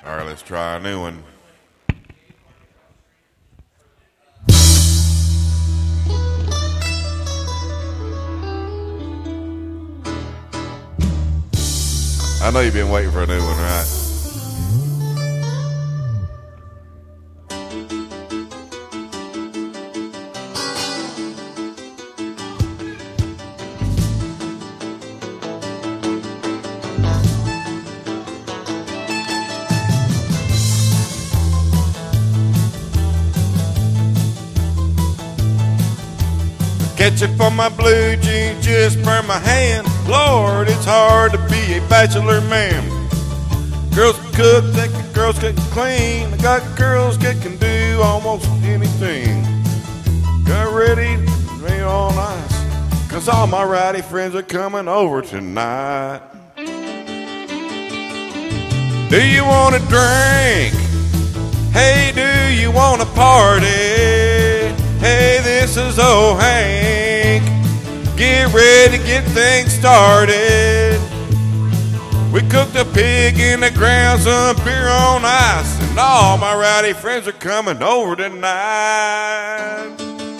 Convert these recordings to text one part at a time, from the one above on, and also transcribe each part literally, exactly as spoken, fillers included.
All right, let's try a new one. I know you've been waiting for a new one, right? Ketchup on my blue jeans just burned my hand. Lord, it's hard to be a bachelor man. Girls can cook, they can, girls can clean. I got girls that can do almost anything. Got ready to be all nice, cause all my rowdy friends are coming over tonight. Do you want to drink? Hey, do you want to party? Hey, this is old Hank. Get ready to get things started. We cooked a pig in the ground, some beer on ice, and all my rowdy friends are coming over tonight.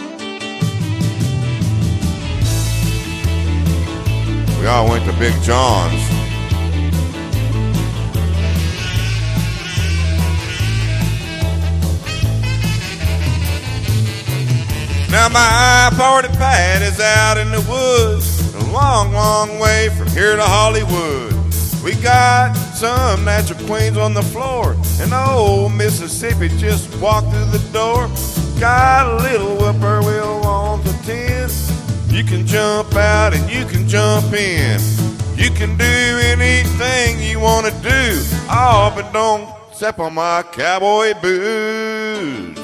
We all went to Big John's. Now my party pad is out in the woods, a long, long way from here to Hollywood. We got some natural queens on the floor, and old Mississippi just walked through the door. Got a little whippoorwill on the tin. You can jump out and you can jump in. You can do anything you want to do. Oh, but don't step on my cowboy boots.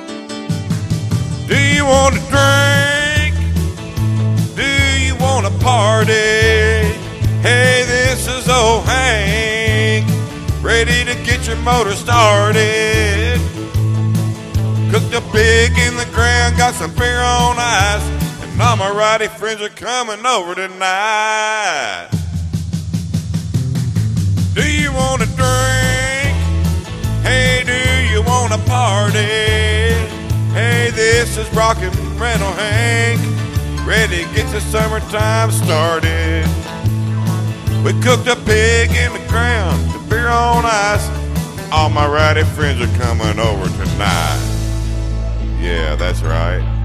Do you want to drink? Do you want to party? Hey, this is old Hank, ready to get your motor started. Cooked a pig in the ground, got some beer on ice, and all my rowdy friends are coming over tonight. Do you want to drink? Hey, do you want to party? Hey, this is Rockin' Rental Hank, ready to get the summertime started. We cooked a pig in the ground, the beer on ice. All my rowdy friends are coming over tonight. Yeah, that's right.